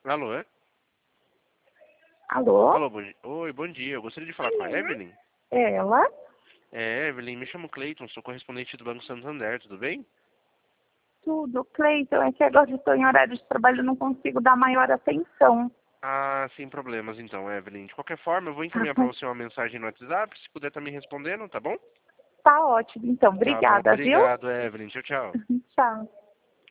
Alô, é? Alô? Alô, oi, bom dia. Eu gostaria de falar com a Evelyn. Ela? Evelyn, me chamo Cleiton, sou correspondente do Banco Santander, tudo bem? Tudo, Cleiton. É que agora eu estou em horário de trabalho e não consigo dar maior atenção. Ah, sem problemas então, Evelyn. De qualquer forma, eu vou Ah, encaminhar para você uma mensagem no WhatsApp, se puder estar me respondendo, tá bom? tá ótimo, então. Tá bom, Obrigada, viu? obrigado, Evelyn. Tchau, tchau. Tchau.